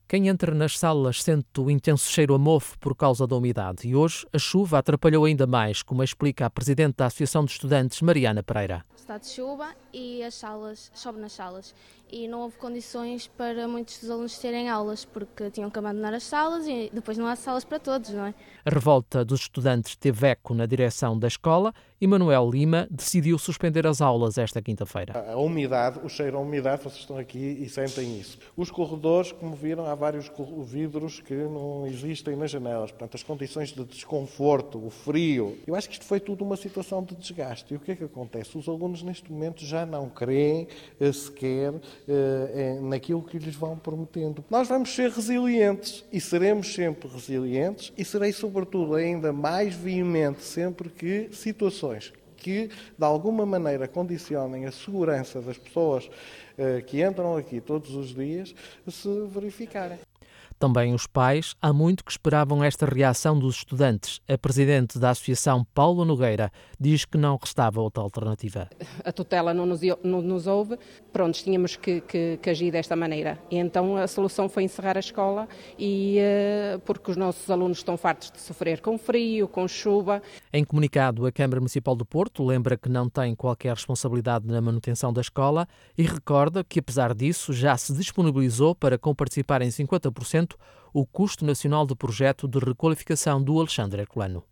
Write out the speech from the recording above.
Quem entra nas salas sente o intenso cheiro a mofo por causa da umidade e hoje a chuva atrapalhou ainda mais, como explica a presidente da Associação de Estudantes, Mariana Pereira. Está de chuva e as salas, chove nas salas e não houve condições para muitos dos alunos terem aulas porque tinham que abandonar as salas e depois não há salas para todos, não é? A revolta dos estudantes teve eco na direção da escola e Manuel Lima decidiu suspender as aulas esta quinta-feira. A umidade, o cheiro a umidade, vocês estão aqui e sentem isso. Os corredores, como viram, há vários vidros que não existem nas janelas. Portanto, as condições de desconforto, o frio. Eu acho que isto foi tudo uma situação de desgaste. E o que é que acontece? Os alunos, neste momento, já não creem sequer naquilo que lhes vão prometendo. Nós vamos ser resilientes e seremos sempre resilientes e serei, sobretudo, ainda mais veemente sempre que situações que, de alguma maneira, condicionem a segurança das pessoas que entram aqui todos os dias se verificarem. Também os pais há muito que esperavam esta reação dos estudantes. A presidente da Associação, Paula Nogueira, diz que não restava outra alternativa. A tutela não nos ouve, pronto, tínhamos que agir desta maneira. E então a solução foi encerrar a escola porque os nossos alunos estão fartos de sofrer com frio, com chuva. Em comunicado, a Câmara Municipal do Porto lembra que não tem qualquer responsabilidade na manutenção da escola e recorda que, apesar disso, já se disponibilizou para comparticipar em 50% o custo nacional do projeto de requalificação do Alexandre Herculano.